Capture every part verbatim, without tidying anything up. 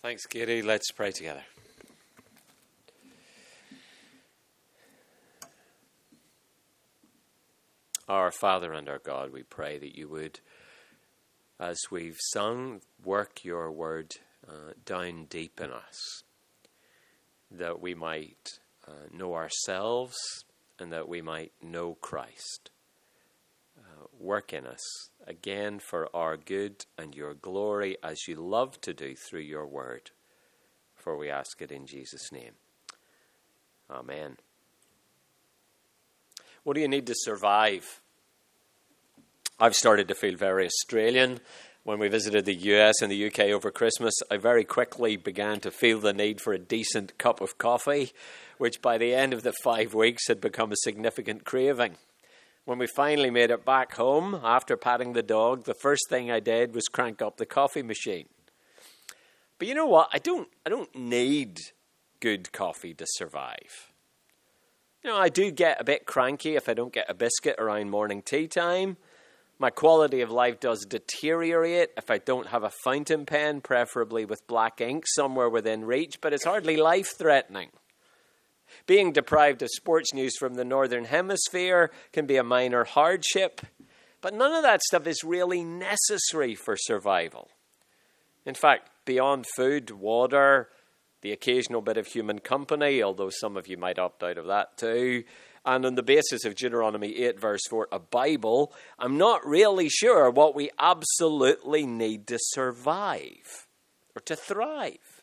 Thanks, Katie. Let's pray together. Our Father and our God, we pray that you would, as we've sung, work your word uh, down deep in us, that we might uh, know ourselves and that we might know Christ. Uh, work in us, again, for our good and your glory, as you love to do through your word. For we ask it in Jesus' name. Amen. What do you need to survive? I've started to feel very Australian. When we visited the U S and the U K over Christmas, I very quickly began to feel the need for a decent cup of coffee, which by the end of the five weeks had become a significant craving. When we finally made it back home, after patting the dog, the first thing I did was crank up the coffee machine. But you know what? I don't, I don't need good coffee to survive. You know, I do get a bit cranky if I don't get a biscuit around morning tea time. My quality of life does deteriorate if I don't have a fountain pen, preferably with black ink, somewhere within reach, but it's hardly life-threatening. Being deprived of sports news from the Northern Hemisphere can be a minor hardship, but none of that stuff is really necessary for survival. In fact, beyond food, water, the occasional bit of human company, although some of you might opt out of that too, and on the basis of Deuteronomy eight verse four, a Bible, I'm not really sure what we absolutely need to survive or to thrive.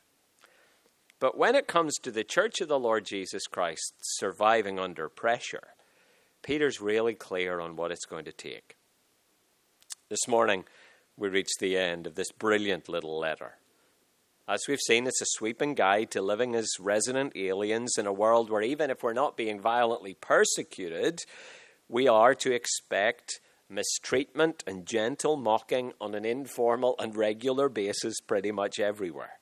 But when it comes to the Church of the Lord Jesus Christ surviving under pressure, Peter's really clear on what it's going to take. This morning, we reached the end of this brilliant little letter. As we've seen, it's a sweeping guide to living as resident aliens in a world where even if we're not being violently persecuted, we are to expect mistreatment and gentle mocking on an informal and regular basis pretty much everywhere.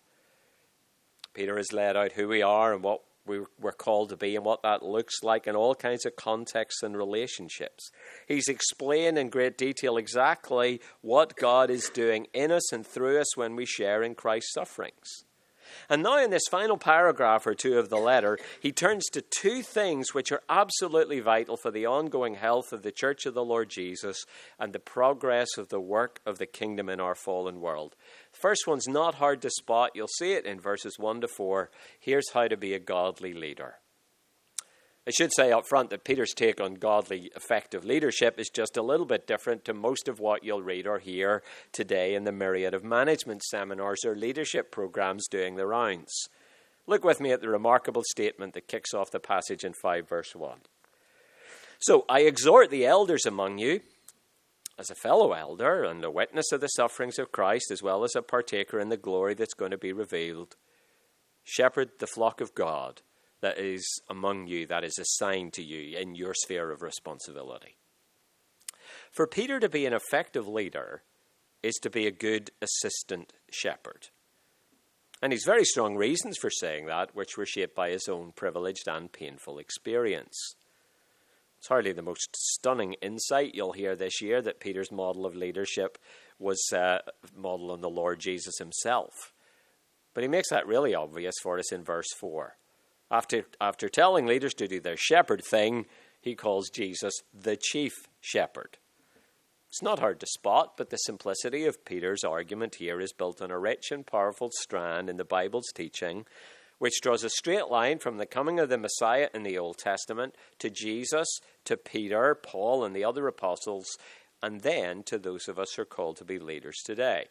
Peter has laid out who we are and what we we're called to be and what that looks like in all kinds of contexts and relationships. He's explained in great detail exactly what God is doing in us and through us when we share in Christ's sufferings. And now in this final paragraph or two of the letter, he turns to two things which are absolutely vital for the ongoing health of the Church of the Lord Jesus and the progress of the work of the kingdom in our fallen world. The first one's not hard to spot. You'll see it in verses one to four. Here's how to be a godly leader. I should say up front that Peter's take on godly, effective leadership is just a little bit different to most of what you'll read or hear today in the myriad of management seminars or leadership programs doing the rounds. Look with me at the remarkable statement that kicks off the passage in five verse one. So, I exhort the elders among you, as a fellow elder and a witness of the sufferings of Christ, as well as a partaker in the glory that's going to be revealed, shepherd the flock of God that is among you, that is assigned to you in your sphere of responsibility. For Peter to be an effective leader is to be a good assistant shepherd. And he's very strong reasons for saying that, which were shaped by his own privileged and painful experience. It's hardly the most stunning insight you'll hear this year that Peter's model of leadership was uh, modeled on the Lord Jesus himself. But he makes that really obvious for us in verse four. After, after telling leaders to do their shepherd thing, he calls Jesus the chief shepherd. It's not hard to spot, but the simplicity of Peter's argument here is built on a rich and powerful strand in the Bible's teaching, which draws a straight line from the coming of the Messiah in the Old Testament to Jesus, to Peter, Paul, and the other apostles, and then to those of us who are called to be leaders today.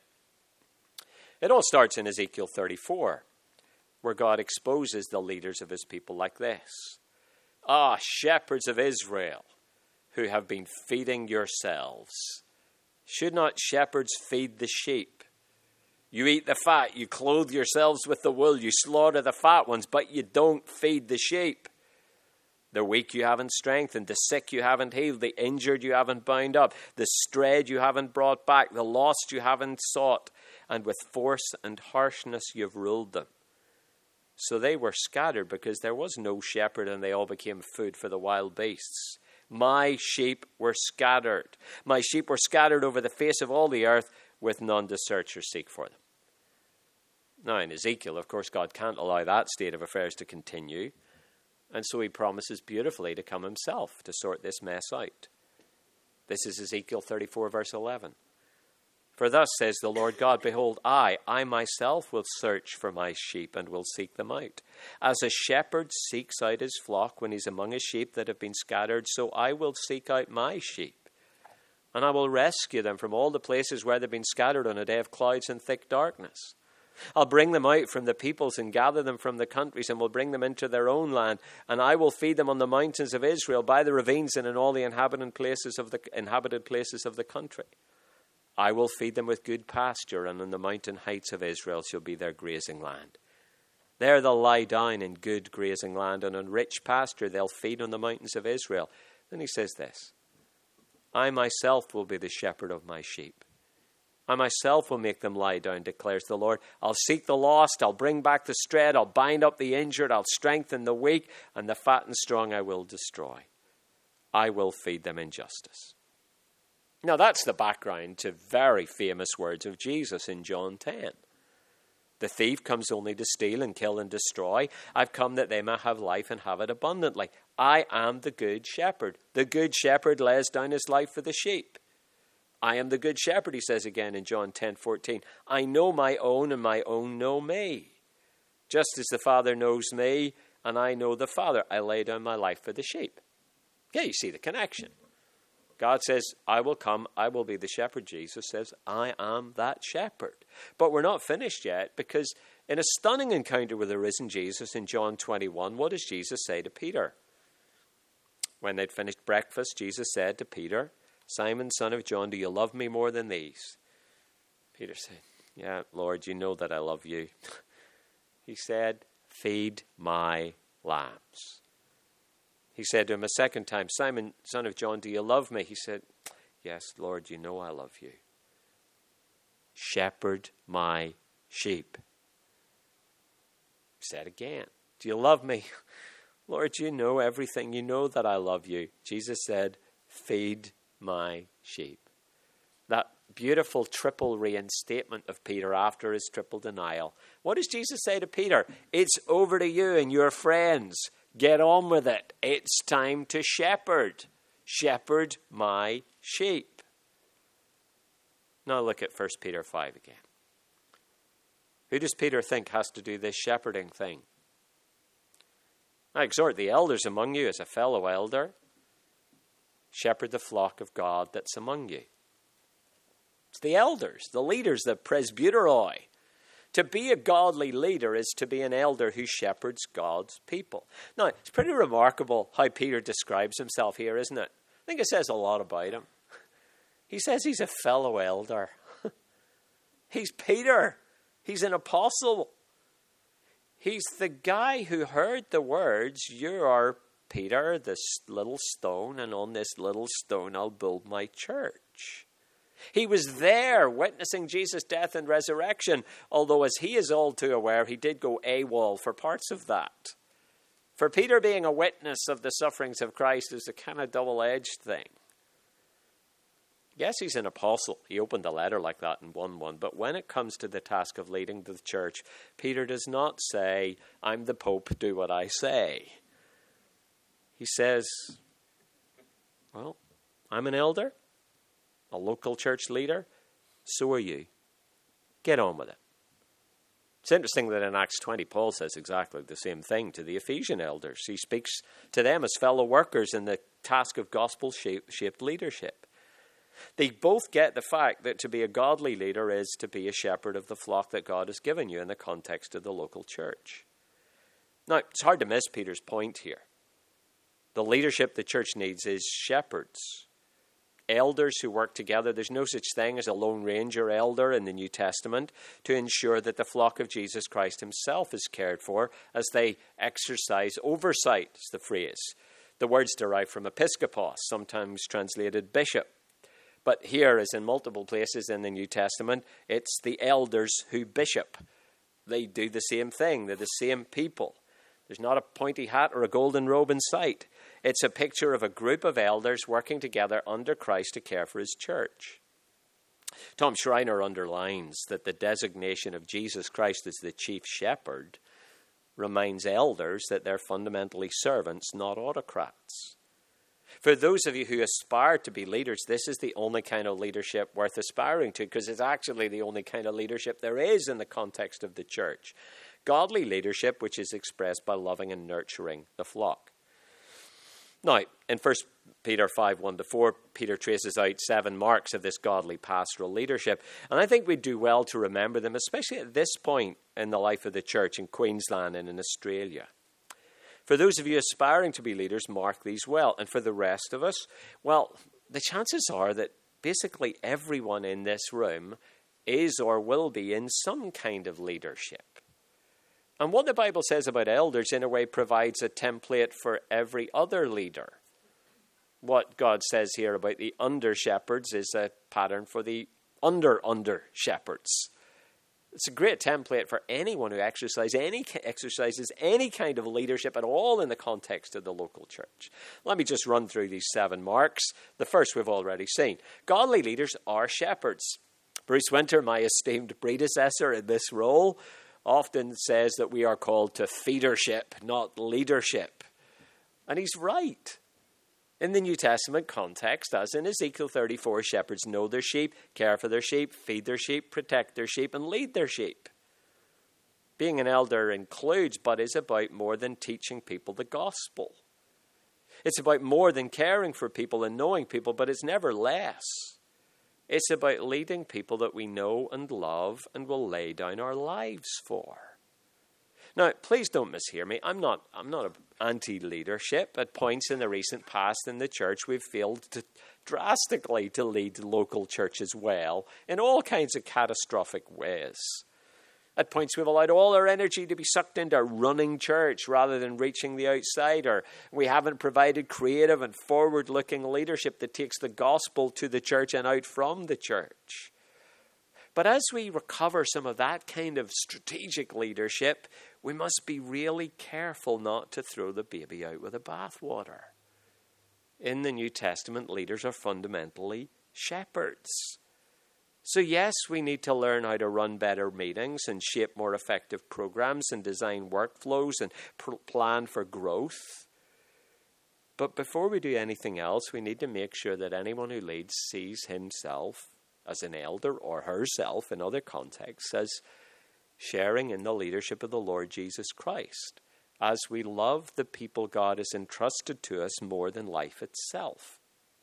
It all starts in Ezekiel thirty-four. Where God exposes the leaders of his people like this. Ah, shepherds of Israel, who have been feeding yourselves. Should not shepherds feed the sheep? You eat the fat, you clothe yourselves with the wool, you slaughter the fat ones, but you don't feed the sheep. The weak you haven't strengthened, the sick you haven't healed, the injured you haven't bound up, the strayed you haven't brought back, the lost you haven't sought, and with force and harshness you've ruled them. So they were scattered because there was no shepherd and they all became food for the wild beasts. My sheep were scattered. My sheep were scattered over the face of all the earth with none to search or seek for them. Now, in Ezekiel, of course, God can't allow that state of affairs to continue. And so he promises beautifully to come himself to sort this mess out. This is Ezekiel thirty-four, verse eleven. For thus says the Lord God, behold, I, I myself will search for my sheep and will seek them out. As a shepherd seeks out his flock when he's among his sheep that have been scattered, so I will seek out my sheep. And I will rescue them from all the places where they've been scattered on a day of clouds and thick darkness. I'll bring them out from the peoples and gather them from the countries and will bring them into their own land. And I will feed them on the mountains of Israel, by the ravines and in all the inhabited places of the inhabited places of the country. I will feed them with good pasture, and on the mountain heights of Israel shall be their grazing land. There they'll lie down in good grazing land, and on rich pasture they'll feed on the mountains of Israel. Then he says this, I myself will be the shepherd of my sheep. I myself will make them lie down, declares the Lord. I'll seek the lost, I'll bring back the strayed, I'll bind up the injured, I'll strengthen the weak, and the fat and strong I will destroy. I will feed them in justice. Now that's the background to very famous words of Jesus in John ten. The thief comes only to steal and kill and destroy. I've come that they may have life and have it abundantly. I am the good shepherd. The good shepherd lays down his life for the sheep. I am the good shepherd, he says again in John ten fourteen. I know my own, and my own know me. Just as the Father knows me, and I know the Father, I lay down my life for the sheep. Yeah, you see the connection. God says, I will come, I will be the shepherd. Jesus says, I am that shepherd. But we're not finished yet, because in a stunning encounter with the risen Jesus in John twenty-one, what does Jesus say to Peter? When they'd finished breakfast, Jesus said to Peter, Simon, son of John, do you love me more than these? Peter said, yeah, Lord, you know that I love you. He said, feed my lambs. He said to him a second time, Simon, son of John, do you love me? He said, yes, Lord, you know I love you. Shepherd my sheep. He said again, do you love me? Lord, you know everything. You know that I love you. Jesus said, feed my sheep. That beautiful triple reinstatement of Peter after his triple denial. What does Jesus say to Peter? It's over to you and your friends. Get on with it. It's time to shepherd. Shepherd my sheep. Now look at First Peter five again. Who does Peter think has to do this shepherding thing? I exhort the elders among you as a fellow elder. Shepherd the flock of God that's among you. It's the elders, the leaders, the presbyteroi. To be a godly leader is to be an elder who shepherds God's people. Now, it's pretty remarkable how Peter describes himself here, isn't it? I think it says a lot about him. He says he's a fellow elder. He's Peter. He's an apostle. He's the guy who heard the words, you are Peter, this little stone, and on this little stone I'll build my church. He was there witnessing Jesus' death and resurrection, although as he is all too aware, he did go AWOL for parts of that. For Peter, being a witness of the sufferings of Christ is a kind of double-edged thing. Yes, he's an apostle. He opened a letter like that in one one. But when it comes to the task of leading the church, Peter does not say, I'm the Pope, do what I say. He says, well, I'm an elder, a local church leader, so are you. Get on with it. It's interesting that in Acts twenty, Paul says exactly the same thing to the Ephesian elders. He speaks to them as fellow workers in the task of gospel-shaped leadership. They both get the fact that to be a godly leader is to be a shepherd of the flock that God has given you in the context of the local church. Now, it's hard to miss Peter's point here. The leadership the church needs is shepherds. Elders who work together. There's no such thing as a Lone Ranger elder in the New Testament to ensure that the flock of Jesus Christ himself is cared for as they exercise oversight, is the phrase. The word's derived from episkopos, sometimes translated bishop. But here, as in multiple places in the New Testament, it's the elders who bishop. They do the same thing. They're the same people. There's not a pointy hat or a golden robe in sight. It's a picture of a group of elders working together under Christ to care for his church. Tom Schreiner underlines that the designation of Jesus Christ as the chief shepherd reminds elders that they're fundamentally servants, not autocrats. For those of you who aspire to be leaders, this is the only kind of leadership worth aspiring to, because it's actually the only kind of leadership there is in the context of the church. Godly leadership, which is expressed by loving and nurturing the flock. Now, in First Peter five, one to four, Peter traces out seven marks of this godly pastoral leadership. And I think we do well to remember them, especially at this point in the life of the church in Queensland and in Australia. For those of you aspiring to be leaders, mark these well. And for the rest of us, well, the chances are that basically everyone in this room is or will be in some kind of leadership. And what the Bible says about elders, in a way, provides a template for every other leader. What God says here about the under-shepherds is a pattern for the under-under-shepherds. It's a great template for anyone who exercise any, exercises any kind of leadership at all in the context of the local church. Let me just run through these seven marks. The first we've already seen. Godly leaders are shepherds. Bruce Winter, my esteemed predecessor in this role, often says that we are called to feedership, not leadership. And he's right. In the New Testament context, as in Ezekiel thirty-four, shepherds know their sheep, care for their sheep, feed their sheep, protect their sheep, and lead their sheep. Being an elder includes, but is about more than teaching people the gospel. It's about more than caring for people and knowing people, but it's never less. It's about leading people that we know and love and will lay down our lives for. Now, please don't mishear me. I'm not I'm not anti-leadership. At points in the recent past in the church, we've failed to, drastically to lead local churches well in all kinds of catastrophic ways. At points, we've allowed all our energy to be sucked into running church rather than reaching the outsider. We haven't provided creative and forward-looking leadership that takes the gospel to the church and out from the church. But as we recover some of that kind of strategic leadership, we must be really careful not to throw the baby out with the bathwater. In the New Testament, leaders are fundamentally shepherds. So yes, we need to learn how to run better meetings and shape more effective programs and design workflows and pr- plan for growth. But before we do anything else, we need to make sure that anyone who leads sees himself as an elder or herself in other contexts as sharing in the leadership of the Lord Jesus Christ, as we love the people God has entrusted to us more than life itself.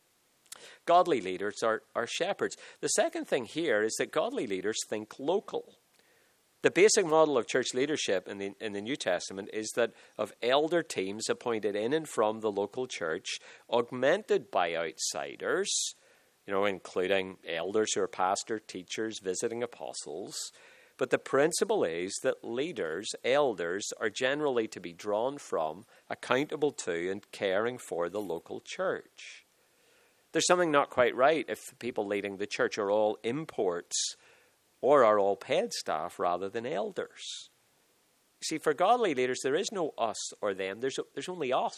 Godly leaders are, are shepherds. The second thing here is that godly leaders think local. The basic model of church leadership in the, in the New Testament is that of elder teams appointed in and from the local church, augmented by outsiders, you know, including elders who are pastors, teachers, visiting apostles. But the principle is that leaders, elders, are generally to be drawn from, accountable to, and caring for the local church. There's something not quite right if the people leading the church are all imports or are all paid staff rather than elders. See, for godly leaders, there is no us or them. There's, there's only us.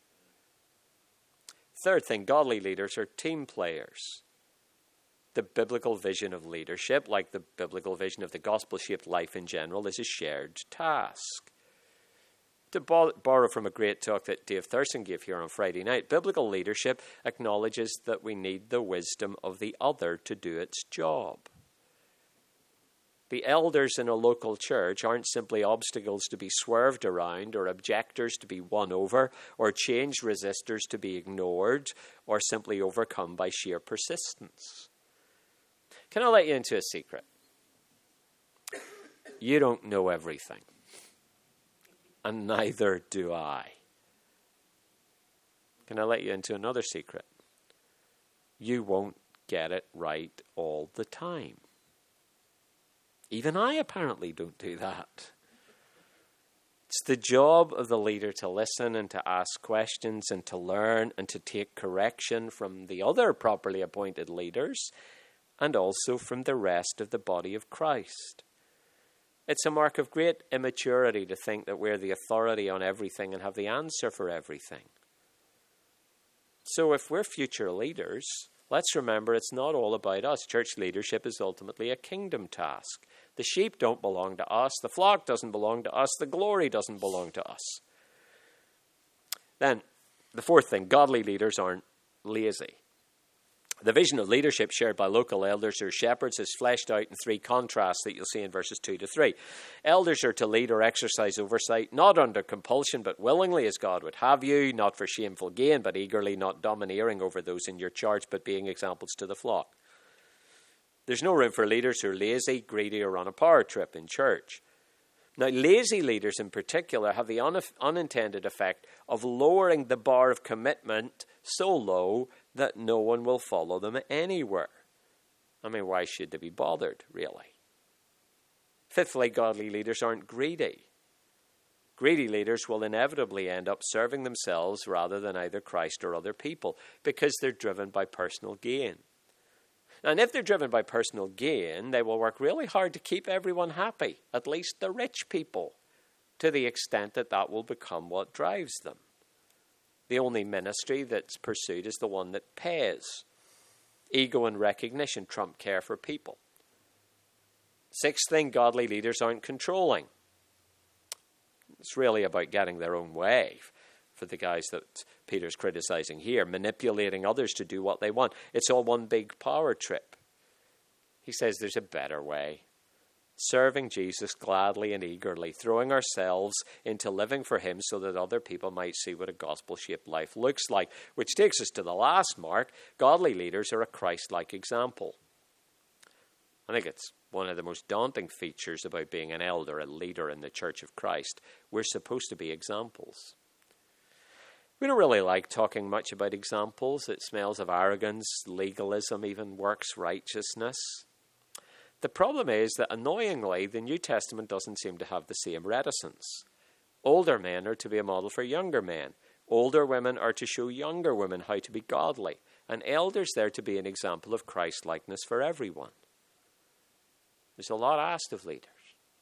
Third thing, godly leaders are team players. The biblical vision of leadership, like the biblical vision of the gospel-shaped life in general, is a shared task. To borrow from a great talk that Dave Thurston gave here on Friday night, biblical leadership acknowledges that we need the wisdom of the other to do its job. The elders in a local church aren't simply obstacles to be swerved around, or objectors to be won over, or change resistors to be ignored, or simply overcome by sheer persistence. Can I let you into a secret? You don't know everything. And neither do I. Can I let you into another secret? You won't get it right all the time. Even I apparently don't do that. It's the job of the leader to listen and to ask questions and to learn and to take correction from the other properly appointed leaders and also from the rest of the body of Christ. It's a mark of great immaturity to think that we're the authority on everything and have the answer for everything. So if we're future leaders, let's remember it's not all about us. Church leadership is ultimately a kingdom task. The sheep don't belong to us. The flock doesn't belong to us. The glory doesn't belong to us. Then, the fourth thing, godly leaders aren't lazy. The vision of leadership shared by local elders or shepherds is fleshed out in three contrasts that you'll see in verses two to three. Elders are to lead or exercise oversight, not under compulsion, but willingly as God would have you, not for shameful gain, but eagerly, not domineering over those in your charge, but being examples to the flock. There's no room for leaders who are lazy, greedy, or on a power trip in church. Now, lazy leaders in particular have the un- unintended effect of lowering the bar of commitment so low that no one will follow them anywhere. I mean, why should they be bothered, really? Fifthly, godly leaders aren't greedy. Greedy leaders will inevitably end up serving themselves rather than either Christ or other people because they're driven by personal gain. And if they're driven by personal gain, they will work really hard to keep everyone happy, at least the rich people, to the extent that that will become what drives them. The only ministry that's pursued is the one that pays. Ego and recognition trump care for people. Sixth thing, godly leaders aren't controlling. It's really about getting their own way for the guys that Peter's criticizing here, manipulating others to do what they want. It's all one big power trip. He says there's a better way. Serving Jesus gladly and eagerly, throwing ourselves into living for him so that other people might see what a gospel-shaped life looks like. Which takes us to the last mark. Godly leaders are a Christ-like example. I think it's one of the most daunting features about being an elder, a leader in the Church of Christ. We're supposed to be examples. We don't really like talking much about examples. It smells of arrogance, legalism, even works righteousness. The problem is that, annoyingly, the New Testament doesn't seem to have the same reticence. Older men are to be a model for younger men. Older women are to show younger women how to be godly. And elders there to be an example of Christ-likeness for everyone. There's a lot asked of leaders.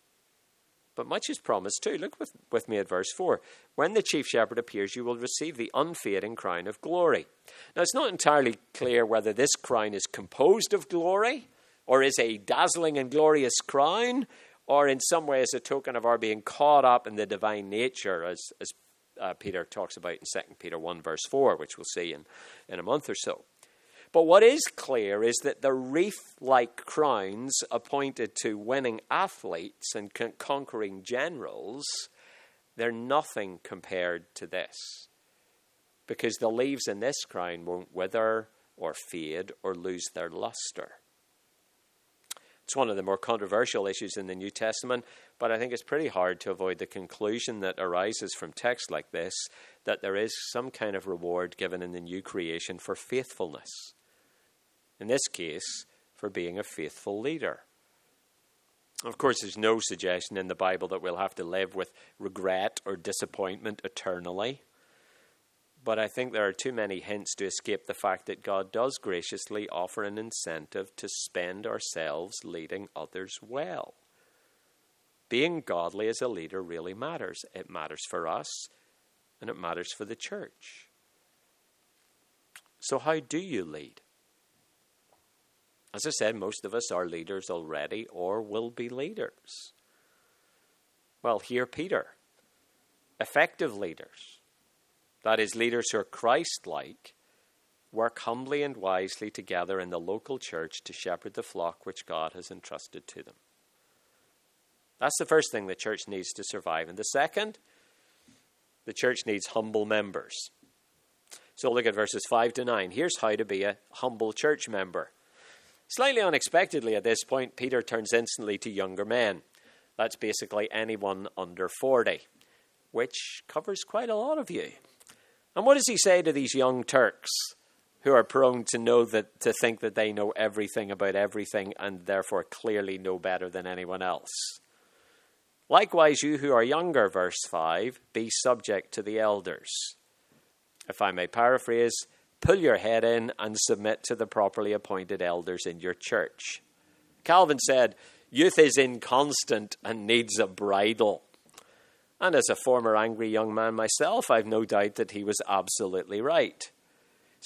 But much is promised too. Look with, with me at verse four. When the chief shepherd appears, you will receive the unfading crown of glory. Now, it's not entirely clear whether this crown is composed of glory, or is a dazzling and glorious crown, or in some ways a token of our being caught up in the divine nature, as, as uh, Peter talks about in Second Peter one, verse four, which we'll see in, in a month or so. But what is clear is that the wreath-like crowns appointed to winning athletes and con- conquering generals, they're nothing compared to this. Because the leaves in this crown won't wither or fade or lose their luster. It's one of the more controversial issues in the New Testament, but I think it's pretty hard to avoid the conclusion that arises from texts like this, that there is some kind of reward given in the new creation for faithfulness. In this case, for being a faithful leader. Of course, there's no suggestion in the Bible that we'll have to live with regret or disappointment eternally. But I think there are too many hints to escape the fact that God does graciously offer an incentive to spend ourselves leading others well. Being godly as a leader really matters. It matters for us, and it matters for the church. So how do you lead? As I said, most of us are leaders already or will be leaders. Well, hear Peter. Effective leaders, that is, leaders who are Christ-like, work humbly and wisely together in the local church to shepherd the flock which God has entrusted to them. That's the first thing the church needs to survive. And the second, the church needs humble members. So look at verses five to nine. Here's how to be a humble church member. Slightly unexpectedly at this point, Peter turns instantly to younger men. That's basically anyone under forty, which covers quite a lot of you. And what does he say to these young Turks who are prone to know that, to think that they know everything about everything and therefore clearly know better than anyone else? Likewise, you who are younger, verse five, be subject to the elders. If I may paraphrase, pull your head in and submit to the properly appointed elders in your church. Calvin said, youth is inconstant and needs a bridle. And as a former angry young man myself, I've no doubt that he was absolutely right.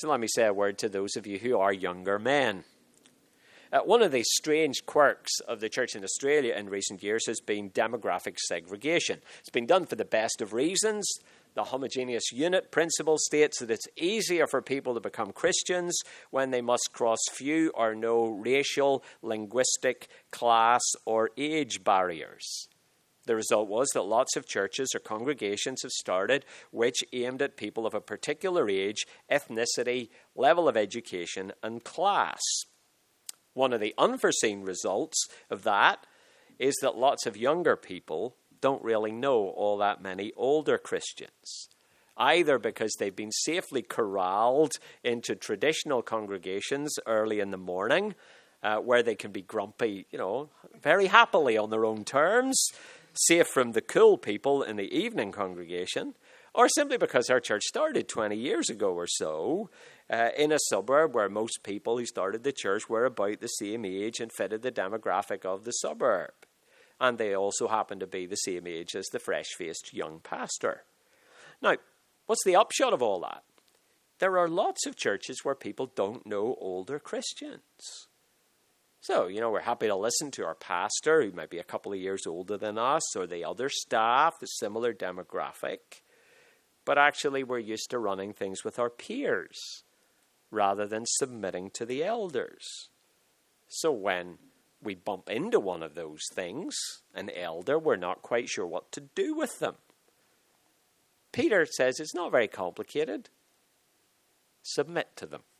So let me say a word to those of you who are younger men. Uh, one of the strange quirks of the church in Australia in recent years has been demographic segregation. It's been done for the best of reasons. The homogeneous unit principle states that it's easier for people to become Christians when they must cross few or no racial, linguistic, class, or age barriers. The result was that lots of churches or congregations have started which aimed at people of a particular age, ethnicity, level of education, and class. One of the unforeseen results of that is that lots of younger people don't really know all that many older Christians, either because they've been safely corralled into traditional congregations early in the morning, uh, where they can be grumpy, you know, very happily on their own terms, safe from the cool people in the evening congregation, or simply because our church started twenty years ago or so, uh, in a suburb where most people who started the church were about the same age and fitted the demographic of the suburb. And they also happened to be the same age as the fresh-faced young pastor. Now, what's the upshot of all that? There are lots of churches where people don't know older Christians. So, you know, we're happy to listen to our pastor, who might be a couple of years older than us, or the other staff, the similar demographic. But actually, we're used to running things with our peers rather than submitting to the elders. So when we bump into one of those things, an elder, we're not quite sure what to do with them. Peter says it's not very complicated. Submit to them.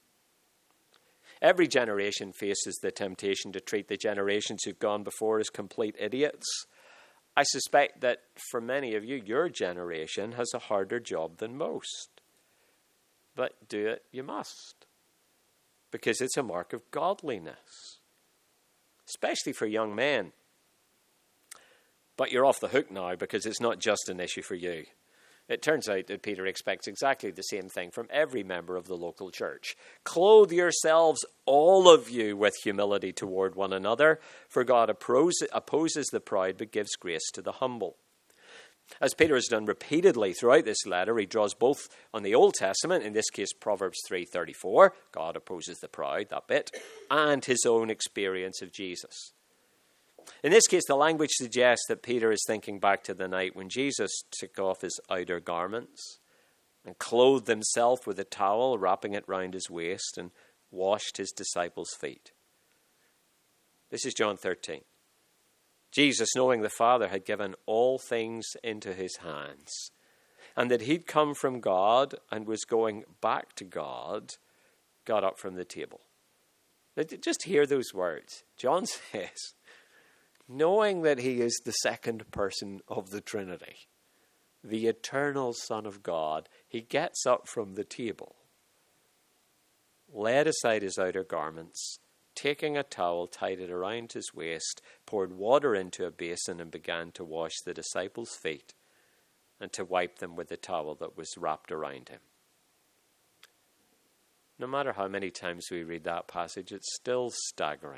Every generation faces the temptation to treat the generations who've gone before as complete idiots. I suspect that for many of you, your generation has a harder job than most. But do it you must, because it's a mark of godliness, especially for young men. But you're off the hook now, because it's not just an issue for you. It turns out that Peter expects exactly the same thing from every member of the local church. Clothe yourselves, all of you, with humility toward one another, for God opposes the proud but gives grace to the humble. As Peter has done repeatedly throughout this letter, he draws both on the Old Testament, in this case Proverbs three thirty-four, God opposes the proud, that bit, and his own experience of Jesus. In this case, the language suggests that Peter is thinking back to the night when Jesus took off his outer garments and clothed himself with a towel, wrapping it round his waist, and washed his disciples' feet. This is John thirteen. Jesus, knowing the Father had given all things into his hands, and that he'd come from God and was going back to God, got up from the table. Now, just hear those words. John says, knowing that he is the second person of the Trinity, the eternal Son of God, he gets up from the table, laid aside his outer garments, taking a towel, tied it around his waist, poured water into a basin and began to wash the disciples' feet and to wipe them with the towel that was wrapped around him. No matter how many times we read that passage, it's still staggering.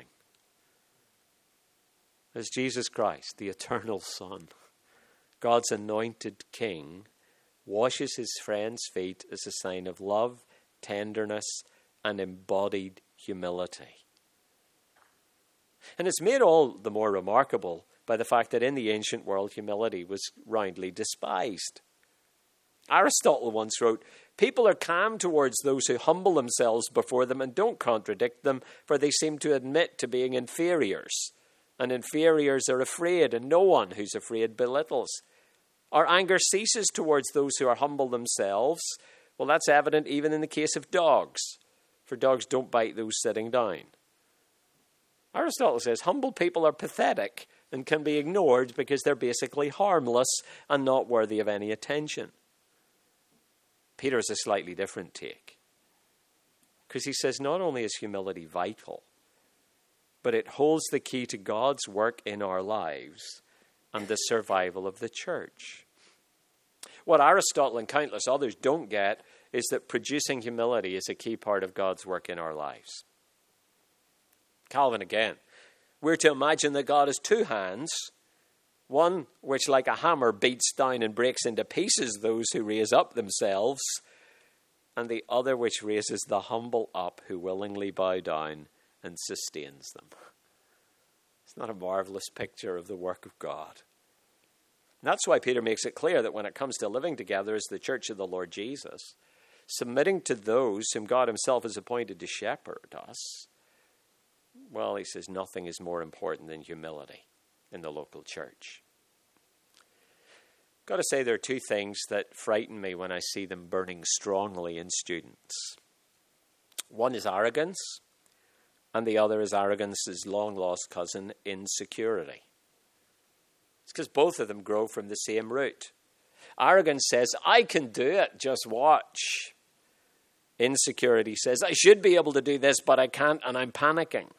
As Jesus Christ, the eternal Son, God's anointed King, washes his friends' feet as a sign of love, tenderness, and embodied humility. And it's made all the more remarkable by the fact that in the ancient world, humility was roundly despised. Aristotle once wrote, people are calm towards those who humble themselves before them and don't contradict them, for they seem to admit to being inferiors. And inferiors are afraid, and no one who's afraid belittles. Our anger ceases towards those who are humble themselves. Well, that's evident even in the case of dogs, for dogs don't bite those sitting down. Aristotle says humble people are pathetic and can be ignored because they're basically harmless and not worthy of any attention. Peter has a slightly different take, because he says not only is humility vital, but it holds the key to God's work in our lives and the survival of the church. What Aristotle and countless others don't get is that producing humility is a key part of God's work in our lives. Calvin again. We're to imagine that God has two hands, one which like a hammer beats down and breaks into pieces those who raise up themselves, and the other which raises the humble up who willingly bow down and sustains them. It's not a marvelous picture of the work of God. And that's why Peter makes it clear that when it comes to living together as the church of the Lord Jesus, submitting to those whom God himself has appointed to shepherd us, well, he says nothing is more important than humility in the local church. Got to say, there are two things that frighten me when I see them burning strongly in students. One is arrogance, and the other is arrogance's long-lost cousin, insecurity. It's because both of them grow from the same root. Arrogance says, I can do it, just watch. Insecurity says, I should be able to do this, but I can't, and I'm panicking.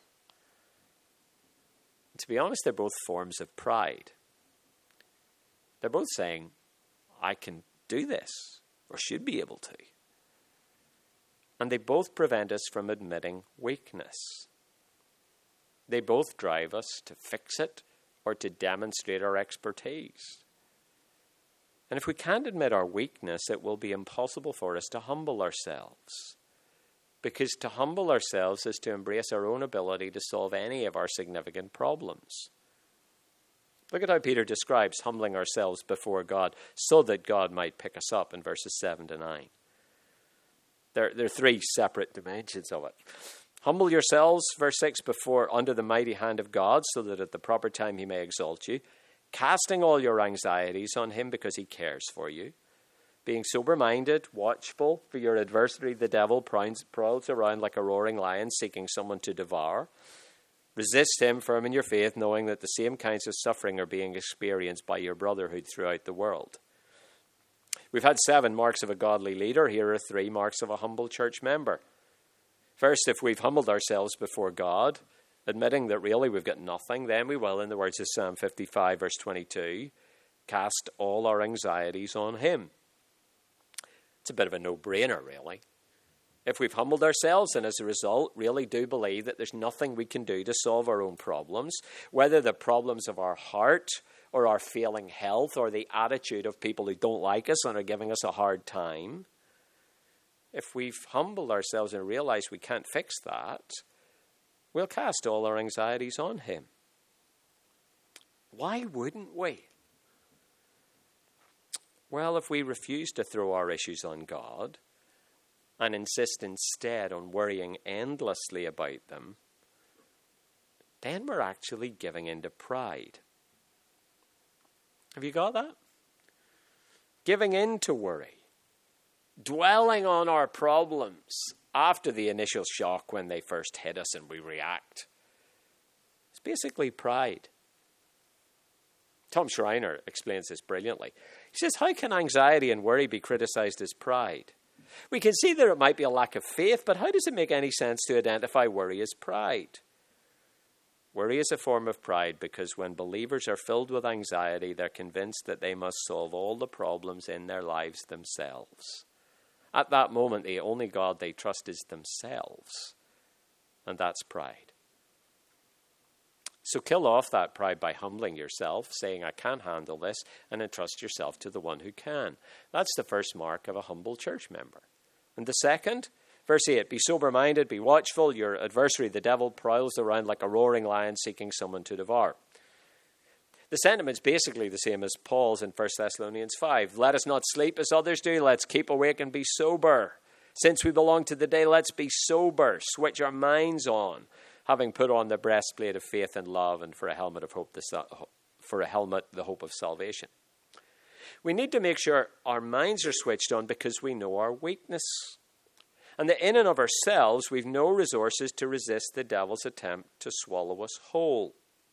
To be honest, they're both forms of pride. They're both saying, I can do this, or should be able to. And they both prevent us from admitting weakness. They both drive us to fix it or to demonstrate our expertise. And if we can't admit our weakness, it will be impossible for us to humble ourselves. Because to humble ourselves is to embrace our own ability to solve any of our significant problems. Look at how Peter describes humbling ourselves before God so that God might pick us up in verses seven to nine. There, there are three separate dimensions of it. Humble yourselves, verse six, before under the mighty hand of God, so that at the proper time he may exalt you, casting all your anxieties on him because he cares for you. Being sober-minded, watchful, for your adversary, the devil, prowls around like a roaring lion, seeking someone to devour. Resist him, firm in your faith, knowing that the same kinds of suffering are being experienced by your brotherhood throughout the world. We've had seven marks of a godly leader. Here are three marks of a humble church member. First, if we've humbled ourselves before God, admitting that really we've got nothing, then we will, in the words of Psalm fifty-five, verse twenty-two, cast all our anxieties on him. It's a bit of a no-brainer, really. If we've humbled ourselves and as a result really do believe that there's nothing we can do to solve our own problems, whether the problems of our heart or our failing health or the attitude of people who don't like us and are giving us a hard time, if we've humbled ourselves and realized we can't fix that, we'll cast all our anxieties on him. Why wouldn't we? Well, if we refuse to throw our issues on God and insist instead on worrying endlessly about them, then we're actually giving into pride. Have you got that? Giving in to worry. Dwelling on our problems after the initial shock when they first hit us and we react. It's basically pride. Tom Schreiner explains this brilliantly. He says, how can anxiety and worry be criticized as pride? We can see that it might be a lack of faith, but how does it make any sense to identify worry as pride? Worry is a form of pride because when believers are filled with anxiety, they're convinced that they must solve all the problems in their lives themselves. At that moment, the only God they trust is themselves, and that's pride. So kill off that pride by humbling yourself, saying, I can't handle this, and entrust yourself to the one who can. That's the first mark of a humble church member. And the second, verse eight, be sober-minded, be watchful. Your adversary, the devil, prowls around like a roaring lion seeking someone to devour. The sentiment's basically the same as Paul's in First Thessalonians five. Let us not sleep as others do. Let's keep awake and be sober. Since we belong to the day, let's be sober. Switch our minds on. Having put on the breastplate of faith and love, and for a helmet of hope, the, for a helmet, the hope of salvation. We need to make sure our minds are switched on because we know our weakness. And that in and of ourselves, we've no resources to resist the devil's attempt to swallow us whole.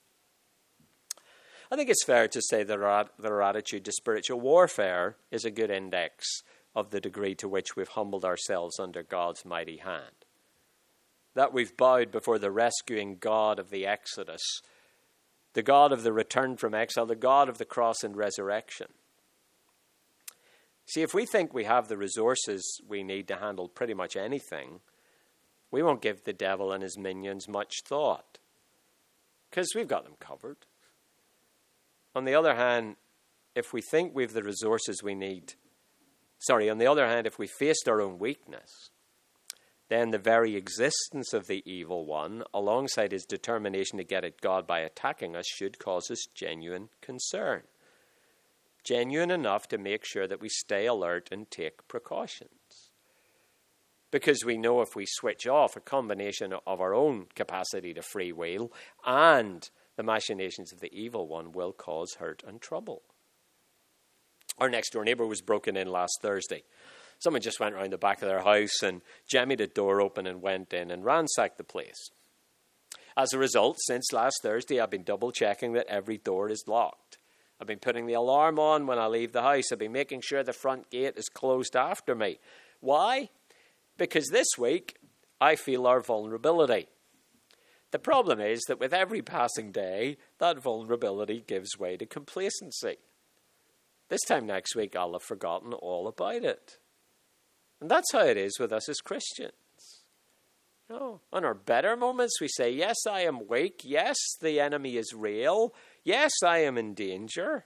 I think it's fair to say that our, that our attitude to spiritual warfare is a good index of the degree to which we've humbled ourselves under God's mighty hand. That we've bowed before the rescuing God of the Exodus, the God of the return from exile, the God of the cross and resurrection. See, if we think we have the resources we need to handle pretty much anything, we won't give the devil and his minions much thought, because we've got them covered. On the other hand, if we think we've the resources we need, Sorry, on the other hand, if we faced our own weakness, then the very existence of the evil one, alongside his determination to get at God by attacking us, should cause us genuine concern. Genuine enough to make sure that we stay alert and take precautions. Because we know if we switch off, a combination of our own capacity to freewheel and the machinations of the evil one will cause hurt and trouble. Our next door neighbour was broken in last Thursday. Someone just went round the back of their house and jammied the door open and went in and ransacked the place. As a result, since last Thursday, I've been double checking that every door is locked. I've been putting the alarm on when I leave the house. I've been making sure the front gate is closed after me. Why? Because this week, I feel our vulnerability. The problem is that with every passing day, that vulnerability gives way to complacency. This time next week, I'll have forgotten all about it. And that's how it is with us as Christians. No. On our better moments, we say, yes, I am weak. Yes, the enemy is real. Yes, I am in danger.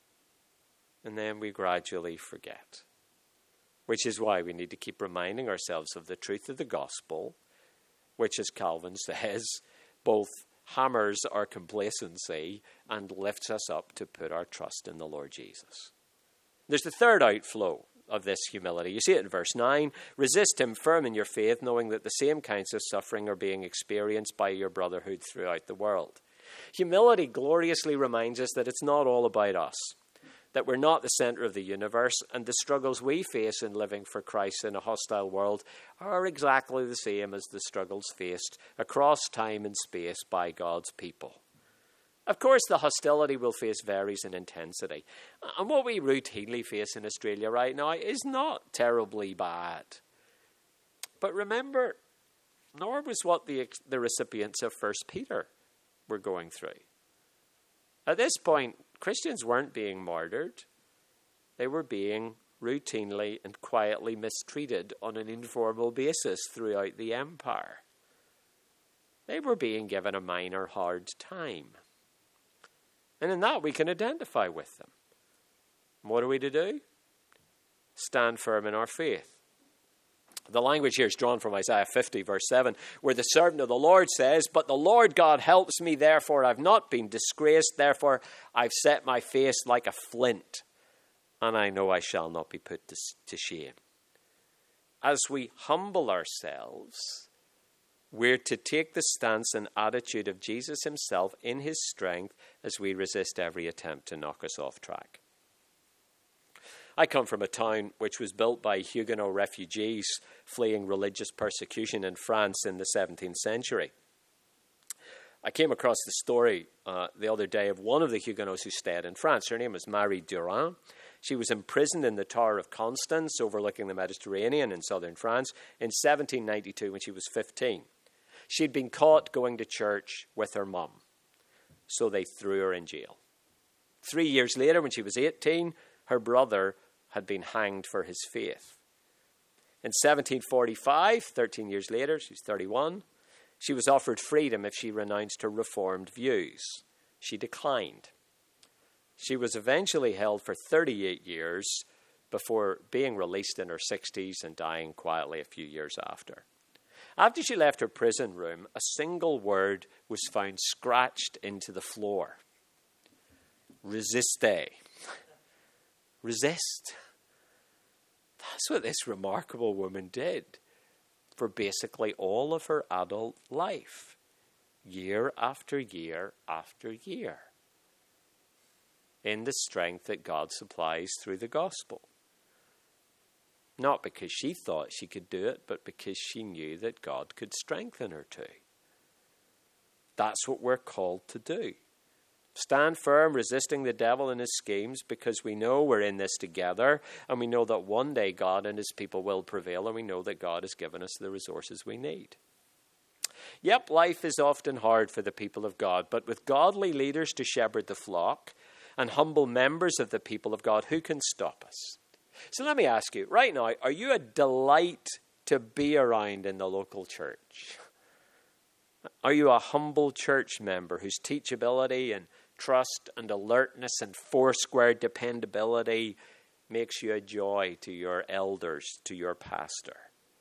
And then we gradually forget. Which is why we need to keep reminding ourselves of the truth of the gospel, which, as Calvin says, both hammers our complacency and lifts us up to put our trust in the Lord Jesus. There's the third outflow of this humility. You see it in verse nine. Resist him firm in your faith, knowing that the same kinds of suffering are being experienced by your brotherhood throughout the world. Humility gloriously reminds us that it's not all about us, that we're not the center of the universe, and the struggles we face in living for Christ in a hostile world are exactly the same as the struggles faced across time and space by God's people. Of course, the hostility we'll face varies in intensity. And what we routinely face in Australia right now is not terribly bad. But remember, nor was what the, the recipients of First Peter were going through. At this point, Christians weren't being martyred. They were being routinely and quietly mistreated on an informal basis throughout the empire. They were being given a minor hard time. And in that, we can identify with them. What are we to do? Stand firm in our faith. The language here is drawn from Isaiah fifty, verse seven, where the servant of the Lord says, but the Lord God helps me, therefore I've not been disgraced, therefore I've set my face like a flint, and I know I shall not be put to, to shame. As we humble ourselves, we're to take the stance and attitude of Jesus himself in his strength as we resist every attempt to knock us off track. I come from a town which was built by Huguenot refugees fleeing religious persecution in France in the seventeenth century. I came across the story uh, the other day of one of the Huguenots who stayed in France. Her name was Marie Durand. She was imprisoned in the Tower of Constance overlooking the Mediterranean in southern France in seventeen ninety-two when she was fifteen. She'd been caught going to church with her mum, so they threw her in jail. Three years later, when she was eighteen, her brother had been hanged for his faith. In seventeen forty-five, thirteen years later, she's thirty-one, she was offered freedom if she renounced her reformed views. She declined. She was eventually held for thirty-eight years before being released in her sixties and dying quietly a few years after. After she left her prison room, a single word was found scratched into the floor. Resiste. Resist. That's what this remarkable woman did for basically all of her adult life, year after year after year, in the strength that God supplies through the gospel. Not because she thought she could do it, but because she knew that God could strengthen her to. That's what we're called to do. Stand firm, resisting the devil and his schemes, because we know we're in this together, and we know that one day God and his people will prevail, and we know that God has given us the resources we need. Yep, life is often hard for the people of God, but with godly leaders to shepherd the flock and humble members of the people of God, who can stop us? So let me ask you, right now, are you a delight to be around in the local church? Are you a humble church member whose teachability and trust and alertness and foursquare dependability makes you a joy to your elders, to your pastor.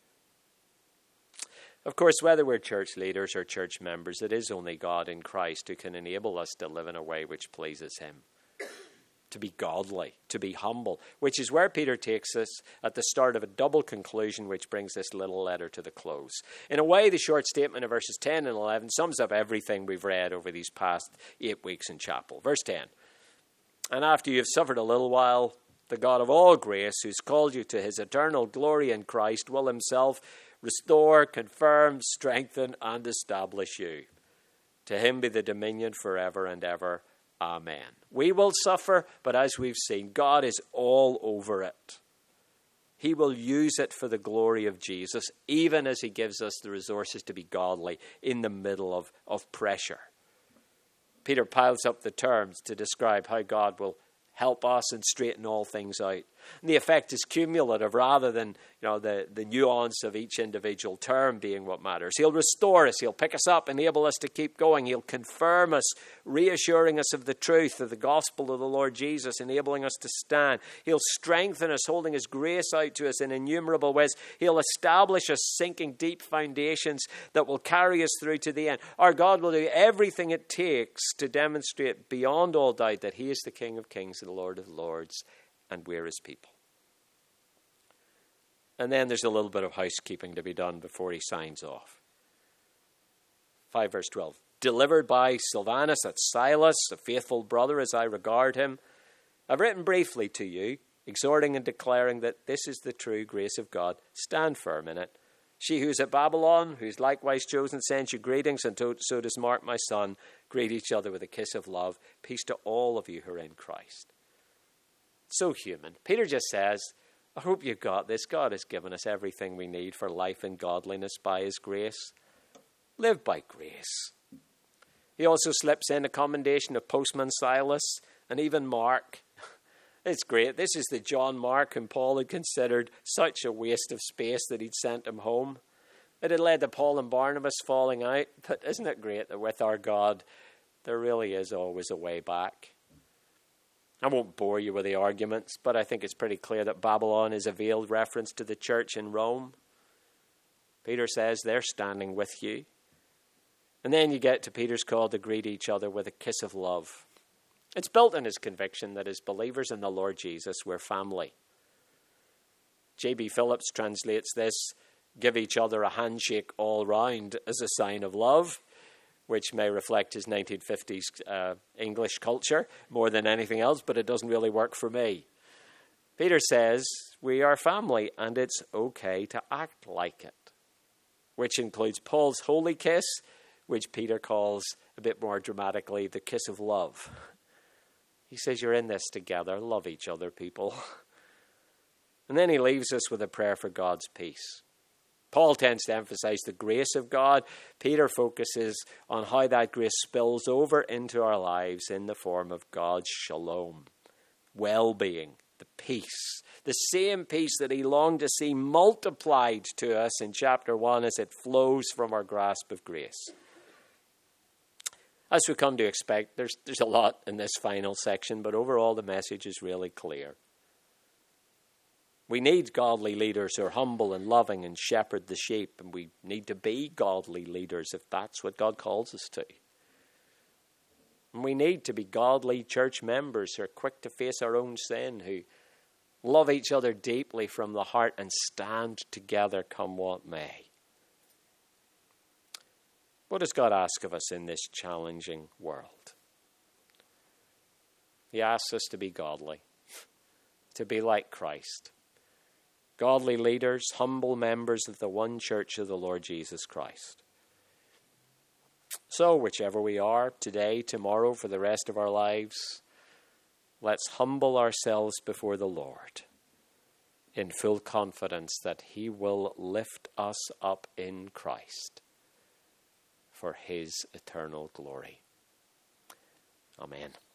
Of course, whether we're church leaders or church members, it is only God in Christ who can enable us to live in a way which pleases him. To be godly, to be humble, which is where Peter takes us at the start of a double conclusion which brings this little letter to the close. In a way, the short statement of verses ten and eleven sums up everything we've read over these past eight weeks in chapel. Verse ten, and after you have suffered a little while, the God of all grace, who's called you to his eternal glory in Christ, will himself restore, confirm, strengthen, and establish you. To him be the dominion forever and ever. Amen. We will suffer, but as we've seen, God is all over it. He will use it for the glory of Jesus, even as he gives us the resources to be godly in the middle of, of pressure. Peter piles up the terms to describe how God will help us and straighten all things out. And the effect is cumulative rather than, you know, the, the nuance of each individual term being what matters. He'll restore us. He'll pick us up, enable us to keep going. He'll confirm us, reassuring us of the truth of the gospel of the Lord Jesus, enabling us to stand. He'll strengthen us, holding his grace out to us in innumerable ways. He'll establish us, sinking deep foundations that will carry us through to the end. Our God will do everything it takes to demonstrate beyond all doubt that he is the King of kings and the Lord of lords, and we're his people. And then there's a little bit of housekeeping to be done before he signs off. five verse twelve. Delivered by Silvanus, that's Silas, a faithful brother as I regard him. I've written briefly to you, exhorting and declaring that this is the true grace of God. Stand firm in it. She who's at Babylon, who's likewise chosen, sends you greetings, and so does Mark, my son. Greet each other with a kiss of love. Peace to all of you who are in Christ. So human. Peter just says, I hope you got this. God has given us everything we need for life and godliness by his grace. Live by grace. He also slips in a commendation of postman Silas and even Mark. It's great. This is the John Mark whom Paul had considered such a waste of space that he'd sent him home. It had led to Paul and Barnabas falling out. But isn't it great that with our God, there really is always a way back? I won't bore you with the arguments, but I think it's pretty clear that Babylon is a veiled reference to the church in Rome. Peter says they're standing with you. And then you get to Peter's call to greet each other with a kiss of love. It's built on his conviction that as believers in the Lord Jesus, we're family. J B Phillips translates this, give each other a handshake all round, as a sign of love, which may reflect his nineteen fifties uh, English culture more than anything else, but it doesn't really work for me. Peter says we are family and it's okay to act like it, which includes Paul's holy kiss, which Peter calls a bit more dramatically the kiss of love. He says you're in this together, love each other, people. And then he leaves us with a prayer for God's peace. Paul tends to emphasize the grace of God. Peter focuses on how that grace spills over into our lives in the form of God's shalom, well-being, the peace, the same peace that he longed to see multiplied to us in chapter one as it flows from our grasp of grace. As we come to expect, there's, there's a lot in this final section, but overall the message is really clear. We need godly leaders who are humble and loving and shepherd the sheep. And we need to be godly leaders if that's what God calls us to. And we need to be godly church members who are quick to face our own sin, who love each other deeply from the heart and stand together come what may. What does God ask of us in this challenging world? He asks us to be godly, to be like Christ. Godly leaders, humble members of the one church of the Lord Jesus Christ. So, whichever we are, today, tomorrow, for the rest of our lives, let's humble ourselves before the Lord in full confidence that he will lift us up in Christ for his eternal glory. Amen.